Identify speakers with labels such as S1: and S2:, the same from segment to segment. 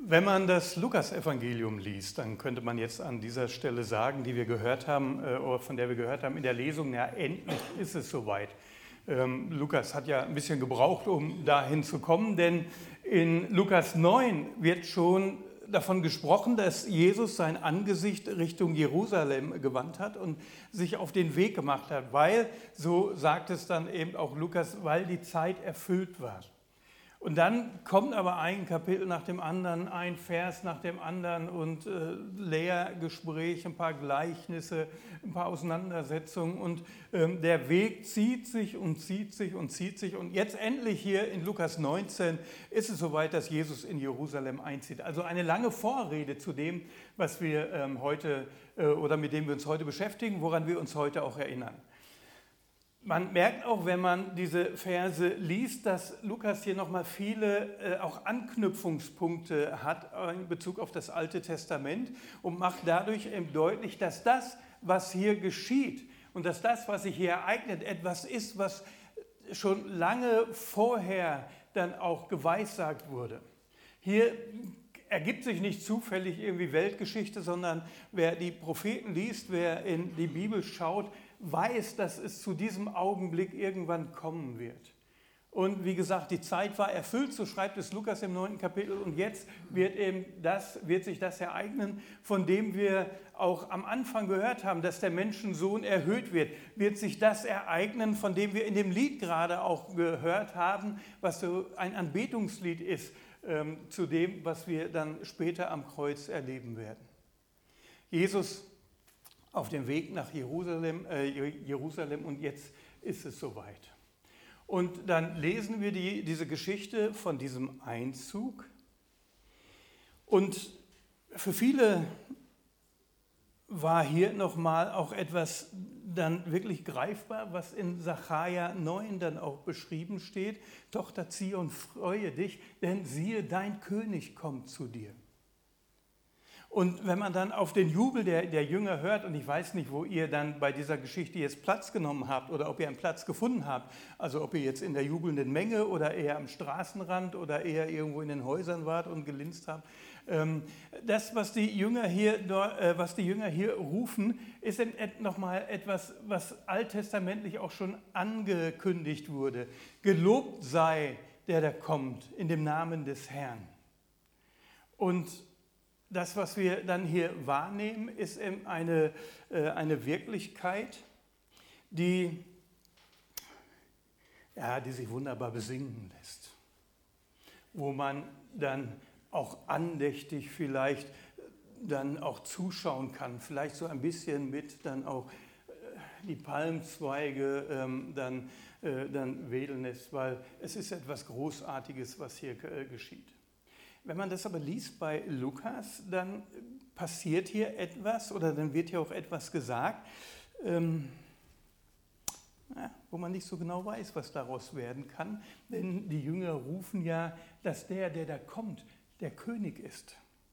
S1: Wenn man das Lukasevangelium liest, dann könnte man jetzt an dieser Stelle sagen, die wir gehört haben, oder von der wir gehört haben in der Lesung, ja, endlich ist es soweit. Lukas hat ja ein bisschen gebraucht, um dahin zu kommen, denn in Lukas 9 wird schon davon gesprochen, dass Jesus sein Angesicht Richtung Jerusalem gewandt hat und sich auf den Weg gemacht hat, weil, so sagt es dann eben auch Lukas, weil die Zeit erfüllt war. Und dann kommt aber ein Kapitel nach dem anderen, ein Vers nach dem anderen und Lehrgespräche, ein paar Gleichnisse, ein paar Auseinandersetzungen und der Weg zieht sich und zieht sich und zieht sich und jetzt endlich hier in Lukas 19 ist es soweit, dass Jesus in Jerusalem einzieht. Also eine lange Vorrede zu dem, was wir heute oder mit dem wir uns heute beschäftigen, woran wir uns heute auch erinnern. Man merkt auch, wenn man diese Verse liest, dass Lukas hier nochmal viele auch Anknüpfungspunkte hat in Bezug auf das Alte Testament und macht dadurch eben deutlich, dass das, was hier geschieht und dass das, was sich hier ereignet, etwas ist, was schon lange vorher dann auch geweissagt wurde. Hier ergibt sich nicht zufällig irgendwie Weltgeschichte, sondern wer die Propheten liest, wer in die Bibel schaut, weiß, dass es zu diesem Augenblick irgendwann kommen wird. Und wie gesagt, die Zeit war erfüllt, so schreibt es Lukas im 9. Kapitel, und jetzt wird sich das ereignen, von dem wir auch am Anfang gehört haben, dass der Menschensohn erhöht wird sich das ereignen, von dem wir in dem Lied gerade auch gehört haben, was so ein Anbetungslied ist, zu dem, was wir dann später am Kreuz erleben werden. Jesus auf dem Weg nach Jerusalem und jetzt ist es soweit. Und dann lesen wir diese Geschichte von diesem Einzug. Und für viele war hier nochmal auch etwas dann wirklich greifbar, was in Sacharja 9 dann auch beschrieben steht. Tochter Zion, freue dich, denn siehe, dein König kommt zu dir. Und wenn man dann auf den Jubel der Jünger hört, und ich weiß nicht, wo ihr dann bei dieser Geschichte jetzt Platz genommen habt oder ob ihr einen Platz gefunden habt, also ob ihr jetzt in der jubelnden Menge oder eher am Straßenrand oder eher irgendwo in den Häusern wart und gelinst habt, das, was die Jünger hier rufen, ist nochmal etwas, was alttestamentlich auch schon angekündigt wurde. Gelobt sei der da kommt in dem Namen des Herrn. Und das, was wir dann hier wahrnehmen, ist eben eine Wirklichkeit, die sich wunderbar besingen lässt, wo man dann auch andächtig vielleicht dann auch zuschauen kann, vielleicht so ein bisschen mit dann auch die Palmzweige dann wedeln lässt, weil es ist etwas Großartiges, was hier geschieht. Wenn man das aber liest bei Lukas, dann passiert hier etwas oder dann wird hier auch etwas gesagt, wo man nicht so genau weiß, was daraus werden kann. Denn die Jünger rufen ja, dass der da kommt, der König ist.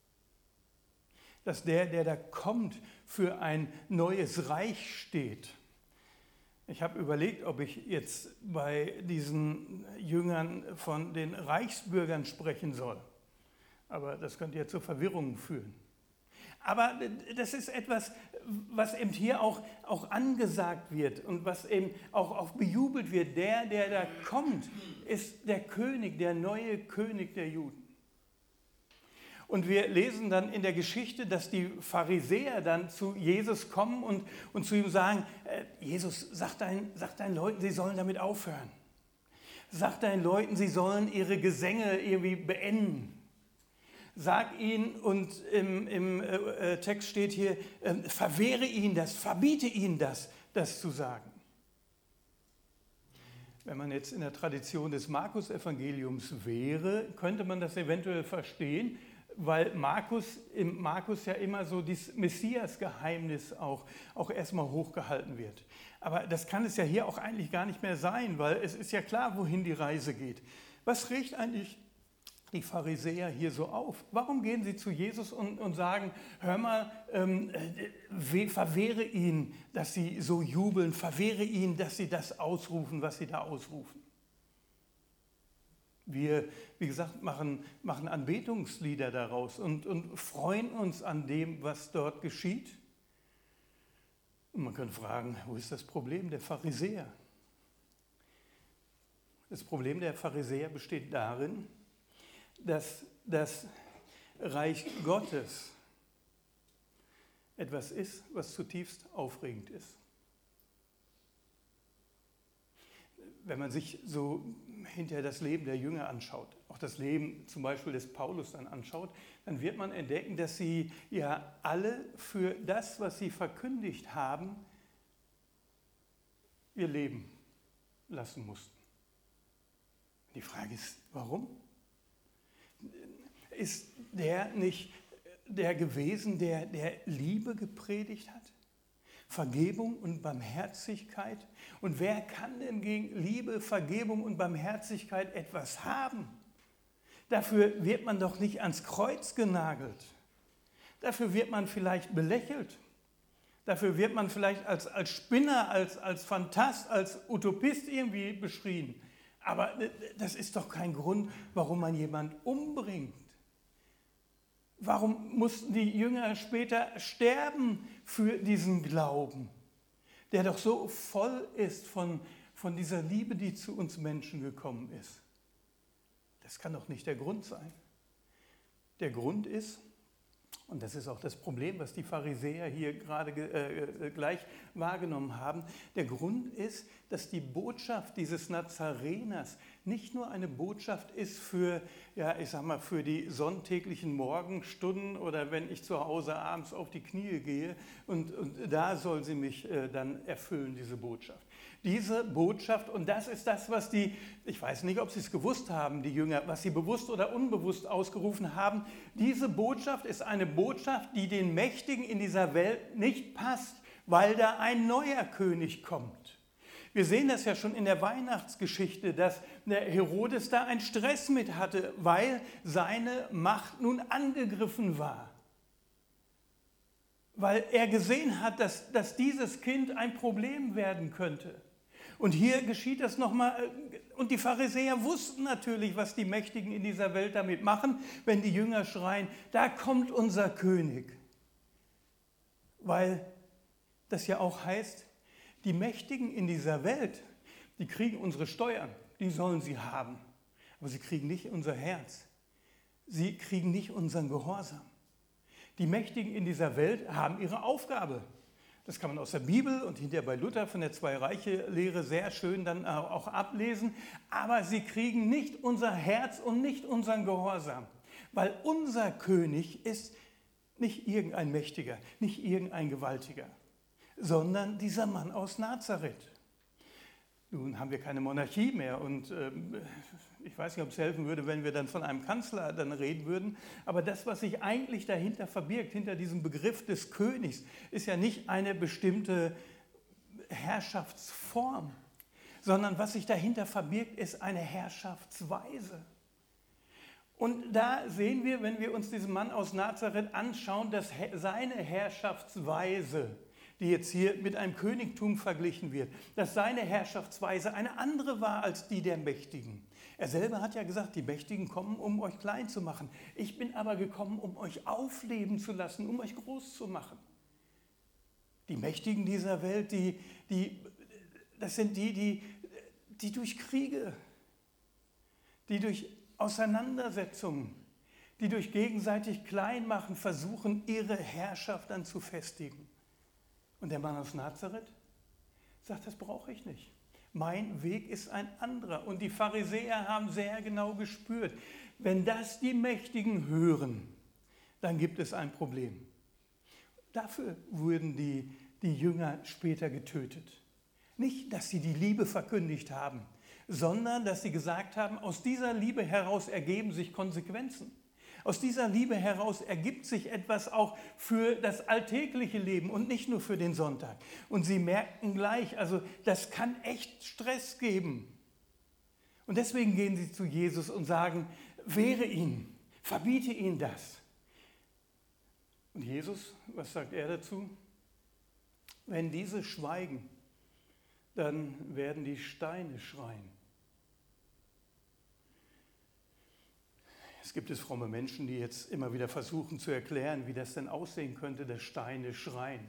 S1: Dass der da kommt, für ein neues Reich steht. Ich habe überlegt, ob ich jetzt bei diesen Jüngern von den Reichsbürgern sprechen soll. Aber das könnte ja zur Verwirrung führen. Aber das ist etwas, was eben hier auch angesagt wird und was eben auch bejubelt wird. Der da kommt, ist der König, der neue König der Juden. Und wir lesen dann in der Geschichte, dass die Pharisäer dann zu Jesus kommen und zu ihm sagen, Jesus, sag deinen Leuten, sie sollen damit aufhören. Sag deinen Leuten, sie sollen ihre Gesänge irgendwie beenden. Sag ihnen, und im Text steht hier, verwehre ihnen das, verbiete ihnen das zu sagen. Wenn man jetzt in der Tradition des Markus-Evangeliums wäre, könnte man das eventuell verstehen, weil im Markus ja immer so dieses Messias-Geheimnis auch erstmal hochgehalten wird. Aber das kann es ja hier auch eigentlich gar nicht mehr sein, weil es ist ja klar, wohin die Reise geht. Was regt eigentlich die Pharisäer hier so auf? Warum gehen sie zu Jesus und sagen, hör mal, verwehre ihnen, dass sie so jubeln, verwehre ihnen, dass sie das ausrufen, was sie da ausrufen? Wir, wie gesagt, machen Anbetungslieder daraus und freuen uns an dem, was dort geschieht. Und man könnte fragen, wo ist das Problem der Pharisäer? Das Problem der Pharisäer besteht darin, dass das Reich Gottes etwas ist, was zutiefst aufregend ist. Wenn man sich so hinterher das Leben der Jünger anschaut, auch das Leben zum Beispiel des Paulus dann anschaut, dann wird man entdecken, dass sie ja alle für das, was sie verkündigt haben, ihr Leben lassen mussten. Die Frage ist, warum? Ist der nicht der gewesen, der Liebe gepredigt hat? Vergebung und Barmherzigkeit? Und wer kann denn gegen Liebe, Vergebung und Barmherzigkeit etwas haben? Dafür wird man doch nicht ans Kreuz genagelt. Dafür wird man vielleicht belächelt. Dafür wird man vielleicht als Spinner, als Phantast, als Utopist irgendwie beschrien. Aber das ist doch kein Grund, warum man jemanden umbringt. Warum mussten die Jünger später sterben für diesen Glauben, der doch so voll ist von dieser Liebe, die zu uns Menschen gekommen ist? Das kann doch nicht der Grund sein. Der Grund ist, und das ist auch das Problem, was die Pharisäer hier gerade gleich wahrgenommen haben. Der Grund ist, dass die Botschaft dieses Nazareners nicht nur eine Botschaft ist für, ja, ich sag mal, für die sonntäglichen Morgenstunden oder wenn ich zu Hause abends auf die Knie gehe und da soll sie mich dann erfüllen, diese Botschaft. Diese Botschaft, und das ist das, was ich weiß nicht, ob sie es gewusst haben, die Jünger, was sie bewusst oder unbewusst ausgerufen haben, diese Botschaft ist eine Botschaft, die den Mächtigen in dieser Welt nicht passt, weil da ein neuer König kommt. Wir sehen das ja schon in der Weihnachtsgeschichte, dass der Herodes da einen Stress mit hatte, weil seine Macht nun angegriffen war. Weil er gesehen hat, dass dieses Kind ein Problem werden könnte. Und hier geschieht das nochmal, und die Pharisäer wussten natürlich, was die Mächtigen in dieser Welt damit machen, wenn die Jünger schreien, da kommt unser König. Weil das ja auch heißt, die Mächtigen in dieser Welt, die kriegen unsere Steuern, die sollen sie haben. Aber sie kriegen nicht unser Herz. Sie kriegen nicht unseren Gehorsam. Die Mächtigen in dieser Welt haben ihre Aufgabe. Das kann man aus der Bibel und hinterher bei Luther von der Zwei-Reiche-Lehre sehr schön dann auch ablesen. Aber sie kriegen nicht unser Herz und nicht unseren Gehorsam. Weil unser König ist nicht irgendein Mächtiger, nicht irgendein Gewaltiger, sondern dieser Mann aus Nazareth. Nun haben wir keine Monarchie mehr und ich weiß nicht, ob es helfen würde, wenn wir dann von einem Kanzler dann reden würden, aber das, was sich eigentlich dahinter verbirgt, hinter diesem Begriff des Königs, ist ja nicht eine bestimmte Herrschaftsform, sondern was sich dahinter verbirgt, ist eine Herrschaftsweise. Und da sehen wir, wenn wir uns diesen Mann aus Nazareth anschauen, dass seine Herrschaftsweise, die jetzt hier mit einem Königtum verglichen wird, dass seine Herrschaftsweise eine andere war als die der Mächtigen. Er selber hat ja gesagt, die Mächtigen kommen, um euch klein zu machen. Ich bin aber gekommen, um euch aufleben zu lassen, um euch groß zu machen. Die Mächtigen dieser Welt, das sind die durch Kriege, die durch Auseinandersetzungen, die durch gegenseitig Kleinmachen versuchen, ihre Herrschaft dann zu festigen. Und der Mann aus Nazareth sagt, das brauche ich nicht. Mein Weg ist ein anderer. Und die Pharisäer haben sehr genau gespürt, wenn das die Mächtigen hören, dann gibt es ein Problem. Dafür wurden die Jünger später getötet. Nicht, dass sie die Liebe verkündigt haben, sondern dass sie gesagt haben, aus dieser Liebe heraus ergeben sich Konsequenzen. Aus dieser Liebe heraus ergibt sich etwas auch für das alltägliche Leben und nicht nur für den Sonntag. Und sie merkten gleich, also das kann echt Stress geben. Und deswegen gehen sie zu Jesus und sagen, wehre ihn, verbiete ihn das. Und Jesus, was sagt er dazu? Wenn diese schweigen, dann werden die Steine schreien. Es gibt fromme Menschen, die jetzt immer wieder versuchen zu erklären, wie das denn aussehen könnte, dass Steine schreien.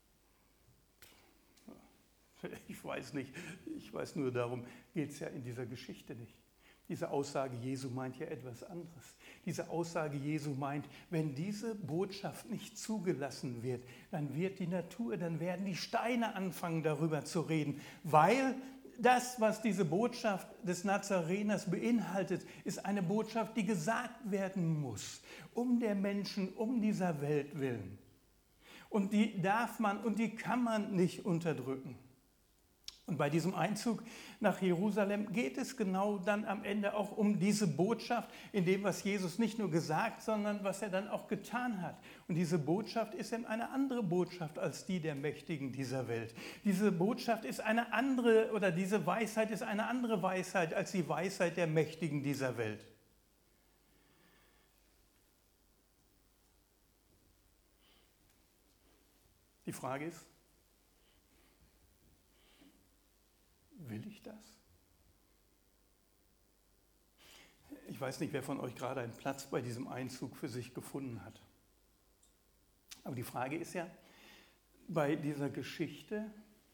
S1: Ich weiß nicht, ich weiß nur, darum geht es ja in dieser Geschichte nicht. Diese Aussage Jesu meint ja etwas anderes. Diese Aussage Jesu meint, wenn diese Botschaft nicht zugelassen wird, dann wird die Natur, dann werden die Steine anfangen darüber zu reden, weil das, was diese Botschaft des Nazareners beinhaltet, ist eine Botschaft, die gesagt werden muss, um der Menschen, um dieser Welt willen. Und die darf man und die kann man nicht unterdrücken. Und bei diesem Einzug nach Jerusalem geht es genau dann am Ende auch um diese Botschaft, in dem, was Jesus nicht nur gesagt, sondern was er dann auch getan hat. Und diese Botschaft ist eben eine andere Botschaft als die der Mächtigen dieser Welt. Diese Botschaft ist eine andere, oder diese Weisheit ist eine andere Weisheit als die Weisheit der Mächtigen dieser Welt. Die Frage ist, will ich das? Ich weiß nicht, wer von euch gerade einen Platz bei diesem Einzug für sich gefunden hat. Aber die Frage ist ja, bei dieser Geschichte,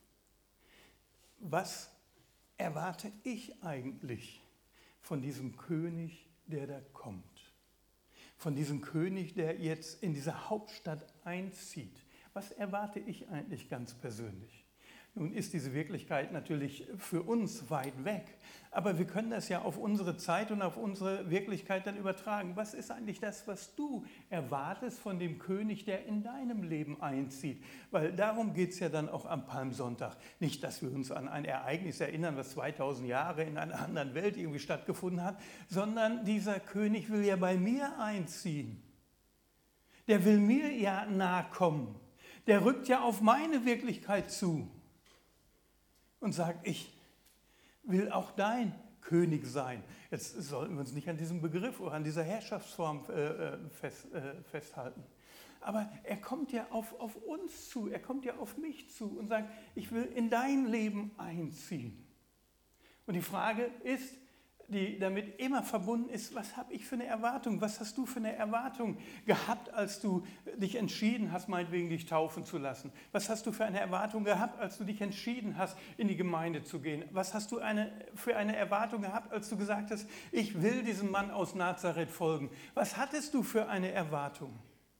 S1: was erwarte ich eigentlich von diesem König, der da kommt? Von diesem König, der jetzt in diese Hauptstadt einzieht? Was erwarte ich eigentlich ganz persönlich? Nun ist diese Wirklichkeit natürlich für uns weit weg, aber wir können das ja auf unsere Zeit und auf unsere Wirklichkeit dann übertragen. Was ist eigentlich das, was du erwartest von dem König, der in deinem Leben einzieht? Weil darum geht es ja dann auch am Palmsonntag. Nicht, dass wir uns an ein Ereignis erinnern, was 2000 Jahre in einer anderen Welt irgendwie stattgefunden hat, sondern dieser König will ja bei mir einziehen. Der will mir ja nahe kommen. Der rückt ja auf meine Wirklichkeit zu. Und sagt, ich will auch dein König sein. Jetzt sollten wir uns nicht an diesem Begriff oder an dieser Herrschaftsform festhalten. Aber er kommt ja auf uns zu, er kommt ja auf mich zu und sagt, ich will in dein Leben einziehen. Und die Frage ist, die damit immer verbunden ist, was habe ich für eine Erwartung? Was hast du für eine Erwartung gehabt, als du dich entschieden hast, meinetwegen dich taufen zu lassen? Was hast du für eine Erwartung gehabt, als du dich entschieden hast, in die Gemeinde zu gehen? Was hast du für eine Erwartung gehabt, als du gesagt hast, ich will diesem Mann aus Nazareth folgen? Was hattest du für eine Erwartung?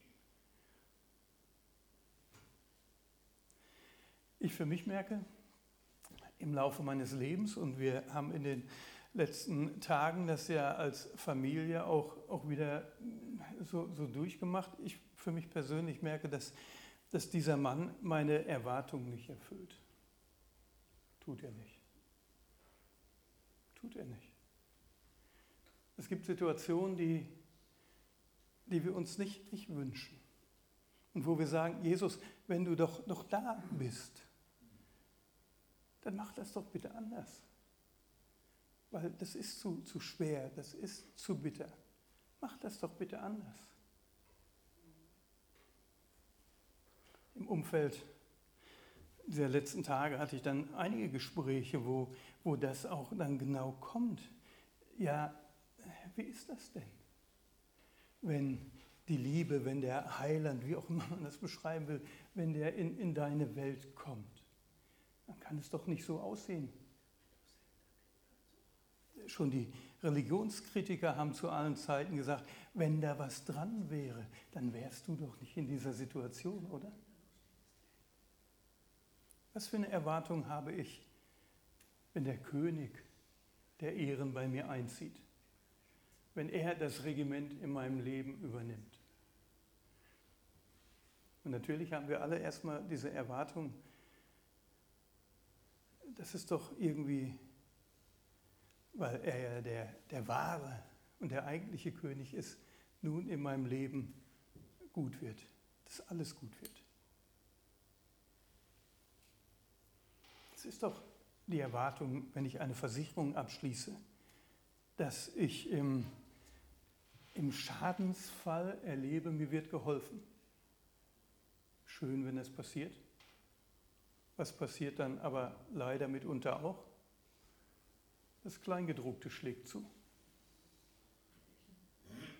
S1: Ich für mich merke, im Laufe meines Lebens, und wir haben in den letzten Tagen das ja als Familie auch wieder so durchgemacht. Ich für mich persönlich merke, dass dieser Mann meine Erwartungen nicht erfüllt. Tut er nicht. Tut er nicht. Es gibt Situationen, die wir uns nicht wünschen. Und wo wir sagen, Jesus, wenn du doch da bist, dann mach das doch bitte anders. Weil das ist zu schwer, das ist zu bitter. Mach das doch bitte anders. Im Umfeld dieser letzten Tage hatte ich dann einige Gespräche, wo das auch dann genau kommt. Ja, wie ist das denn? Wenn die Liebe, wenn der Heiland, wie auch immer man das beschreiben will, wenn der in deine Welt kommt, dann kann es doch nicht so aussehen. Schon die Religionskritiker haben zu allen Zeiten gesagt, wenn da was dran wäre, dann wärst du doch nicht in dieser Situation, oder? Was für eine Erwartung habe ich, wenn der König der Ehren bei mir einzieht? Wenn er das Regiment in meinem Leben übernimmt? Und natürlich haben wir alle erstmal diese Erwartung, das ist doch irgendwie, weil er ja der wahre und der eigentliche König ist, nun in meinem Leben gut wird, dass alles gut wird. Es ist doch die Erwartung, wenn ich eine Versicherung abschließe, dass ich im Schadensfall erlebe, mir wird geholfen. Schön, wenn das passiert. Was passiert dann aber leider mitunter auch? Das Kleingedruckte schlägt zu.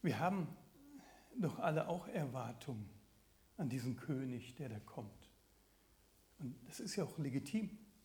S1: Wir haben doch alle auch Erwartungen an diesen König, der da kommt. Und das ist ja auch legitim.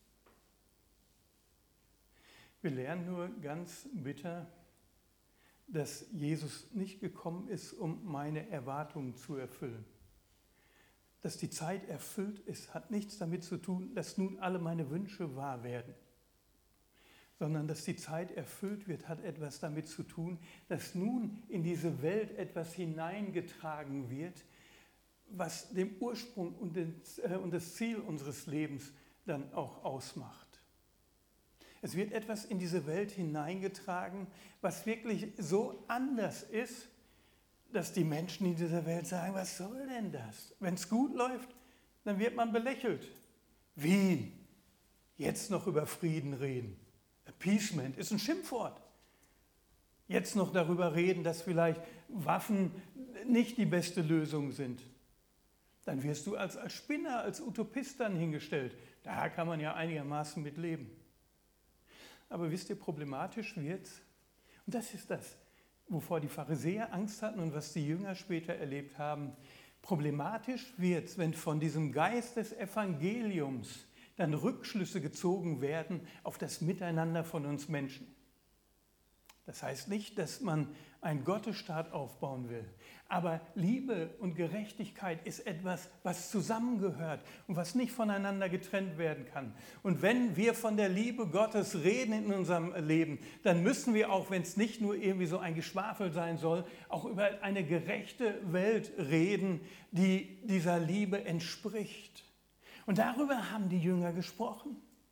S1: Wir lernen nur ganz bitter, dass Jesus nicht gekommen ist, um meine Erwartungen zu erfüllen. Dass die Zeit erfüllt ist, hat nichts damit zu tun, dass nun alle meine Wünsche wahr werden. Sondern dass die Zeit erfüllt wird, hat etwas damit zu tun, dass nun in diese Welt etwas hineingetragen wird, was den Ursprung und das Ziel unseres Lebens dann auch ausmacht. Es wird etwas in diese Welt hineingetragen, was wirklich so anders ist, dass die Menschen in dieser Welt sagen, was soll denn das? Wenn es gut läuft, dann wird man belächelt. Wie? Jetzt noch über Frieden reden? Appeasement ist ein Schimpfwort. Jetzt noch darüber reden, dass vielleicht Waffen nicht die beste Lösung sind. Dann wirst du als Spinner, als Utopist dann hingestellt. Da kann man ja einigermaßen mit leben. Aber wisst ihr, problematisch wird's. Und das ist das, wovor die Pharisäer Angst hatten und was die Jünger später erlebt haben. Problematisch wird's, wenn von diesem Geist des Evangeliums dann Rückschlüsse gezogen werden auf das Miteinander von uns Menschen. Das heißt nicht, dass man einen Gottesstaat aufbauen will. Aber Liebe und Gerechtigkeit ist etwas, was zusammengehört und was nicht voneinander getrennt werden kann. Und wenn wir von der Liebe Gottes reden in unserem Leben, dann müssen wir auch, wenn es nicht nur irgendwie so ein Geschwafel sein soll, auch über eine gerechte Welt reden, die dieser Liebe entspricht. Und darüber haben die Jünger gesprochen.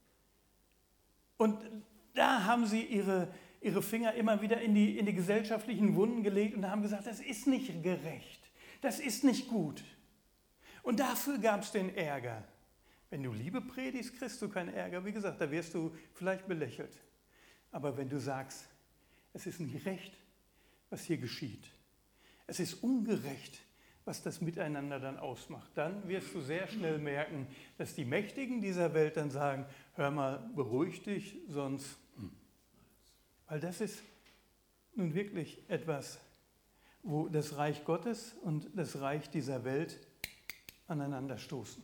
S1: Und da haben sie ihre Finger immer wieder in die gesellschaftlichen Wunden gelegt und haben gesagt, das ist nicht gerecht, das ist nicht gut. Und dafür gab es den Ärger. Wenn du Liebe predigst, kriegst du keinen Ärger. Wie gesagt, da wirst du vielleicht belächelt. Aber wenn du sagst, es ist nicht recht, was hier geschieht, es ist ungerecht, was das Miteinander dann ausmacht, dann wirst du sehr schnell merken, dass die Mächtigen dieser Welt dann sagen, hör mal, beruhig dich, sonst... Weil das ist nun wirklich etwas, wo das Reich Gottes und das Reich dieser Welt aneinander stoßen.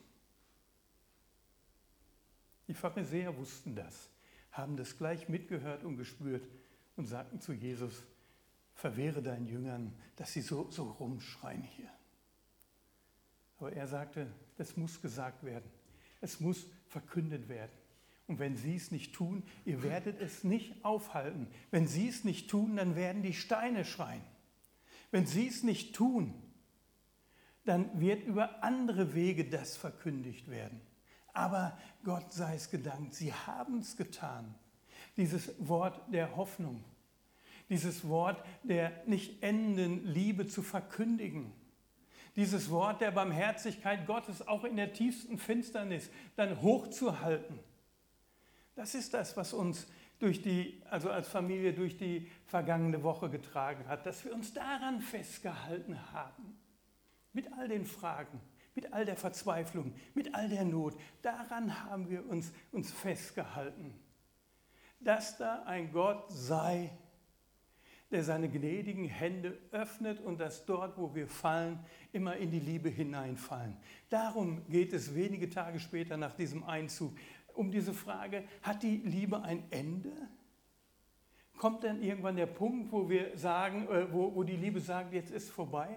S1: Die Pharisäer wussten das, haben das gleich mitgehört und gespürt und sagten zu Jesus, verwehre deinen Jüngern, dass sie so rumschreien hier. Aber er sagte, das muss gesagt werden, es muss verkündet werden. Und wenn sie es nicht tun, ihr werdet es nicht aufhalten. Wenn sie es nicht tun, dann werden die Steine schreien. Wenn sie es nicht tun, dann wird über andere Wege das verkündigt werden. Aber Gott sei es gedankt, sie haben es getan. Dieses Wort der Hoffnung, dieses Wort der nicht endenden Liebe zu verkündigen, dieses Wort der Barmherzigkeit Gottes auch in der tiefsten Finsternis dann hochzuhalten. Das ist das, was uns als Familie durch die vergangene Woche getragen hat, dass wir uns daran festgehalten haben. Mit all den Fragen, mit all der Verzweiflung, mit all der Not, daran haben wir uns festgehalten. Dass da ein Gott sei, der seine gnädigen Hände öffnet und dass dort, wo wir fallen, immer in die Liebe hineinfallen. Darum geht es wenige Tage später nach diesem Einzug um diese Frage, hat die Liebe ein Ende? Kommt dann irgendwann der Punkt, wo wir sagen, wo die Liebe sagt, jetzt ist vorbei?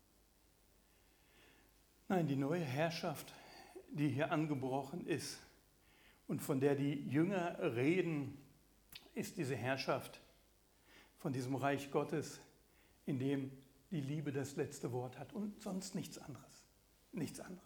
S1: Nein, die neue Herrschaft, die hier angebrochen ist und von der die Jünger reden, ist diese Herrschaft von diesem Reich Gottes, in dem die Liebe das letzte Wort hat und sonst nichts anderes. Nichts anderes.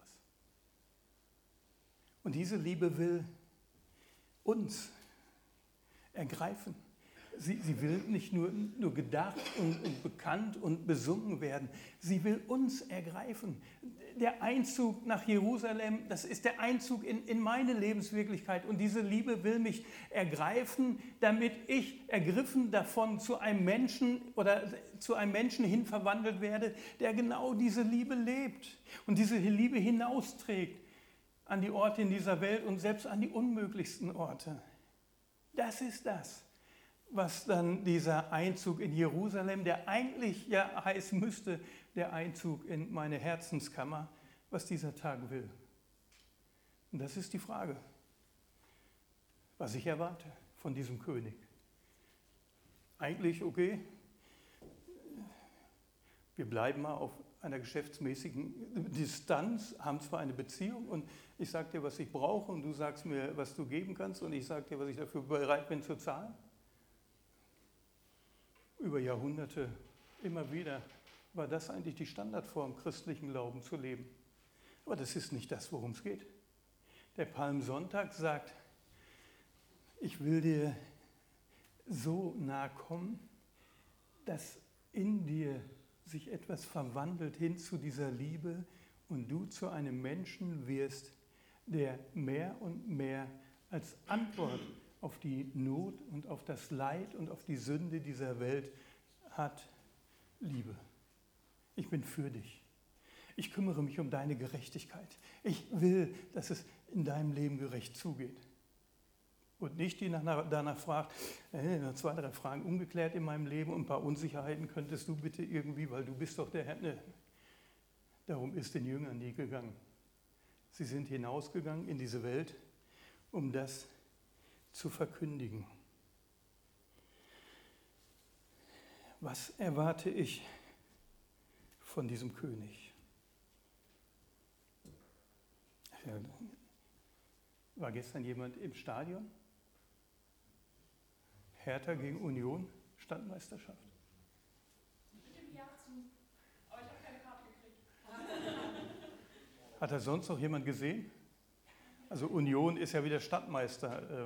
S1: Und diese Liebe will uns ergreifen. Sie will nicht nur gedacht und bekannt und besungen werden. Sie will uns ergreifen. Der Einzug nach Jerusalem, das ist der Einzug in meine Lebenswirklichkeit. Und diese Liebe will mich ergreifen, damit ich ergriffen davon zu einem Menschen hin verwandelt werde, der genau diese Liebe lebt und diese Liebe hinausträgt an die Orte in dieser Welt und selbst an die unmöglichsten Orte. Das ist das, was dann dieser Einzug in Jerusalem, der eigentlich ja heißen müsste, der Einzug in meine Herzenskammer, was dieser Tag will. Und das ist die Frage, was ich erwarte von diesem König. Eigentlich okay, wir bleiben mal auf einer geschäftsmäßigen Distanz, haben zwar eine Beziehung und ich sage dir, was ich brauche und du sagst mir, was du geben kannst und ich sage dir, was ich dafür bereit bin zu zahlen. Über Jahrhunderte immer wieder war das eigentlich die Standardform, christlichen Glauben zu leben. Aber das ist nicht das, worum es geht. Der Palmsonntag sagt, ich will dir so nahe kommen, dass in dir sich etwas verwandelt hin zu dieser Liebe und du zu einem Menschen wirst, der mehr und mehr als Antwort auf die Not und auf das Leid und auf die Sünde dieser Welt hat, Liebe. Ich bin für dich. Ich kümmere mich um deine Gerechtigkeit. Ich will, dass es in deinem Leben gerecht zugeht. Und nicht die danach fragt, 2, 3 Fragen ungeklärt in meinem Leben und ein paar Unsicherheiten könntest du bitte irgendwie, weil du bist doch der Herr. Ne. Darum ist den Jüngern nie gegangen. Sie sind hinausgegangen in diese Welt, um das zu verkündigen. Was erwarte ich von diesem König? War gestern jemand im Stadion? Hertha gegen Union, Stadtmeisterschaft.
S2: Mit dem Ja zu. Aber ich habe keine Karte gekriegt.
S1: Hat da sonst noch jemand gesehen? Also Union ist ja wieder Stadtmeister.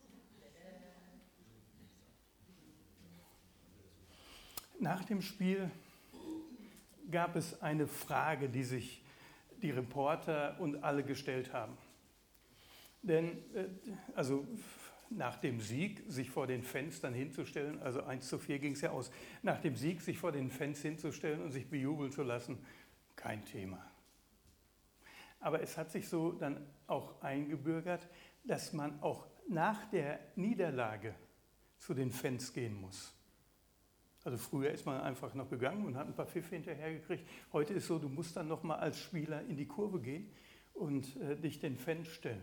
S1: Nach dem Spiel gab es eine Frage, die sich die Reporter und alle gestellt haben. Denn also nach dem Sieg sich vor den Fans dann hinzustellen, also 1:4 ging es ja aus, nach dem Sieg sich vor den Fans hinzustellen und sich bejubeln zu lassen, kein Thema. Aber es hat sich so dann auch eingebürgert, dass man auch nach der Niederlage zu den Fans gehen muss. Also früher ist man einfach noch gegangen und hat ein paar Pfiffe hinterhergekriegt. Heute ist so, du musst dann noch mal als Spieler in die Kurve gehen und dich den Fans stellen.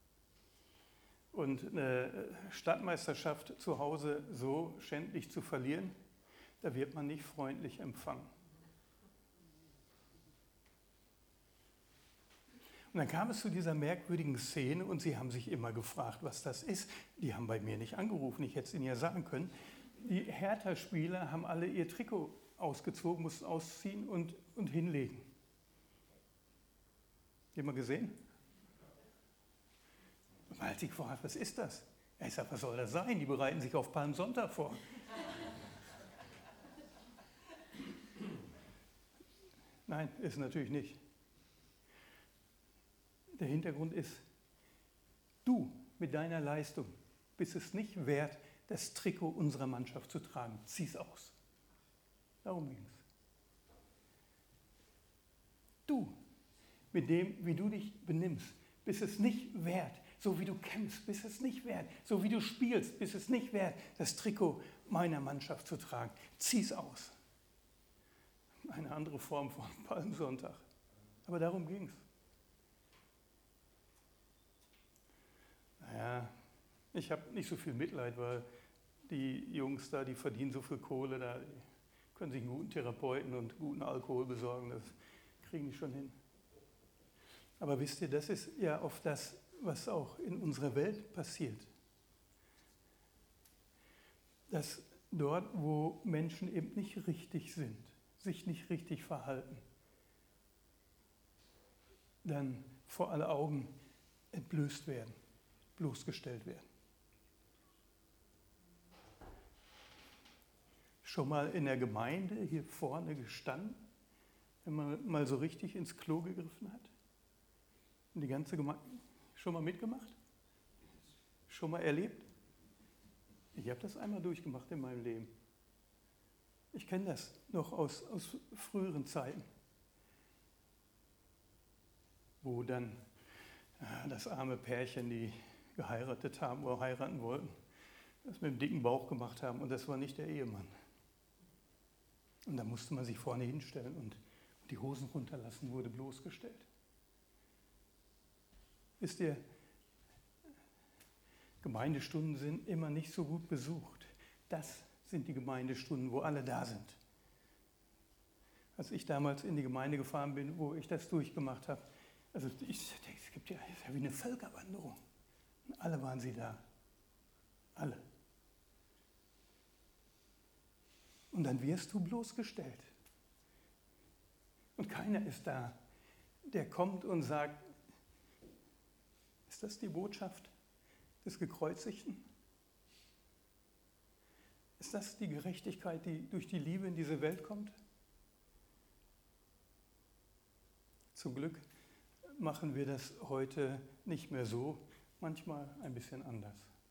S1: Und eine Stadtmeisterschaft zu Hause so schändlich zu verlieren, da wird man nicht freundlich empfangen. Und dann kam es zu dieser merkwürdigen Szene und sie haben sich immer gefragt, was das ist. Die haben bei mir nicht angerufen, ich hätte es ihnen ja sagen können. Die Hertha-Spieler haben alle ihr Trikot ausgezogen, mussten ausziehen und hinlegen. Jemand gesehen? Und man hat sich gefragt, was ist das? Ich sage, was soll das sein? Die bereiten sich auf Palmsonntag vor. Nein, ist natürlich nicht. Der Hintergrund ist, du mit deiner Leistung bist es nicht wert, das Trikot unserer Mannschaft zu tragen. Zieh's aus. Darum ging es. Du, mit dem, wie du dich benimmst, bist es nicht wert, so wie du kämpfst, bist es nicht wert, so wie du spielst, bist es nicht wert, das Trikot meiner Mannschaft zu tragen. Zieh's aus. Eine andere Form von Palmsonntag. Aber darum ging es. Naja, ich habe nicht so viel Mitleid, weil die Jungs da, die verdienen so viel Kohle, da können sich einen guten Therapeuten und guten Alkohol besorgen, das kriegen die schon hin. Aber wisst ihr, das ist ja oft das, was auch in unserer Welt passiert. Dass dort, wo Menschen eben nicht richtig sind, sich nicht richtig verhalten, dann vor alle Augen entblößt werden, bloßgestellt werden. Schon mal in der Gemeinde hier vorne gestanden, wenn man mal so richtig ins Klo gegriffen hat? Und die ganze Gemeinde schon mal mitgemacht? Schon mal erlebt? Ich habe das einmal durchgemacht in meinem Leben. Ich kenne das noch aus früheren Zeiten, wo dann das arme Pärchen, die geheiratet haben oder heiraten wollten, das mit dem dicken Bauch gemacht haben und das war nicht der Ehemann. Und da musste man sich vorne hinstellen und die Hosen runterlassen, wurde bloßgestellt. Wisst ihr, Gemeindestunden sind immer nicht so gut besucht. Das sind die Gemeindestunden, wo alle da sind. Als ich damals in die Gemeinde gefahren bin, wo ich das durchgemacht habe, also es gibt ja wie eine Völkerwanderung. Und alle waren sie da. Alle. Und dann wirst du bloßgestellt. Und keiner ist da, der kommt und sagt, ist das die Botschaft des Gekreuzigten? Ist das die Gerechtigkeit, die durch die Liebe in diese Welt kommt? Zum Glück machen wir das heute nicht mehr so, manchmal ein bisschen anders.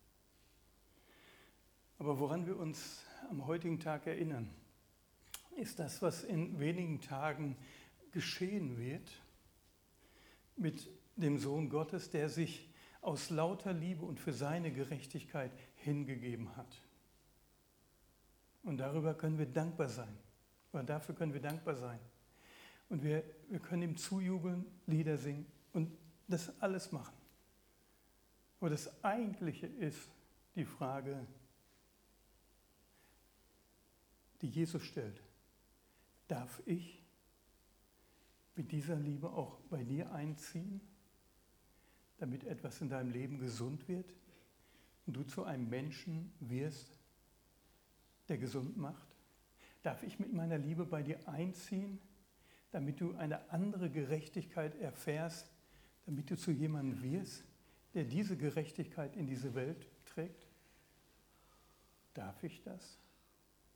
S1: Aber woran wir uns am heutigen Tag erinnern, ist das, was in wenigen Tagen geschehen wird mit dem Sohn Gottes, der sich aus lauter Liebe und für seine Gerechtigkeit hingegeben hat. Und darüber können wir dankbar sein. Oder dafür können wir dankbar sein. Und wir können ihm zujubeln, Lieder singen und das alles machen. Aber das Eigentliche ist die Frage, die Jesus stellt. Darf ich mit dieser Liebe auch bei dir einziehen, damit etwas in deinem Leben gesund wird und du zu einem Menschen wirst, der gesund macht? Darf ich mit meiner Liebe bei dir einziehen, damit du eine andere Gerechtigkeit erfährst, damit du zu jemandem wirst, der diese Gerechtigkeit in diese Welt trägt? Darf ich das?